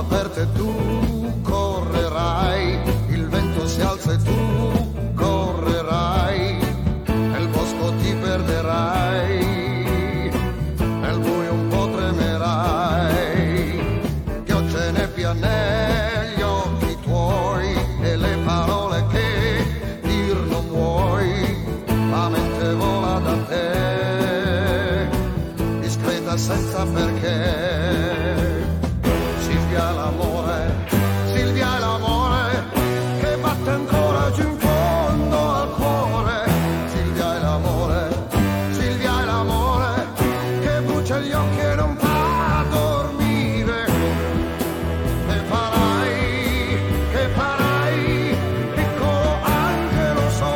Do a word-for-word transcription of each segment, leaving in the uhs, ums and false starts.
aperte tu correrai, il vento si alza e tu correrai, nel bosco ti perderai, nel buio un po' tremerai, pioggia e nebbia negli occhi tuoi e le parole che dir non vuoi, la mente vola da te, discreta senza perché. Silvia è l'amore, Silvia è l'amore che batte ancora giù in fondo al cuore. Silvia è l'amore, Silvia è l'amore che brucia gli occhi e non fa dormire. Che farai, che farai, piccolo anche lo so.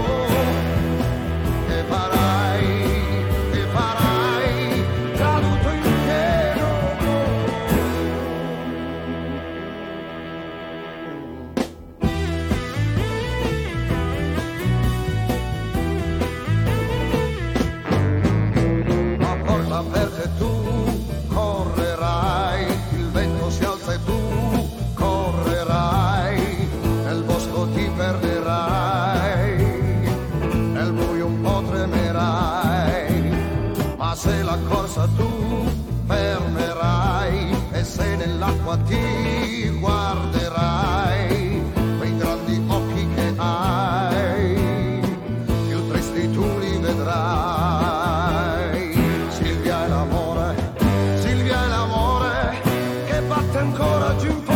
Che farai, che farai, caduto in pieno. A porta aperta e tu correrai, il vento si alza e tu correrai, nel bosco ti perderai, nel buio un po' tremerai, ma se la corsa tu fermerai e se nell'acqua ti guarderai, quei grandi occhi che hai, più tristi tu li vedrai. Silvia è l'amore, Silvia è l'amore che batte ancora giù in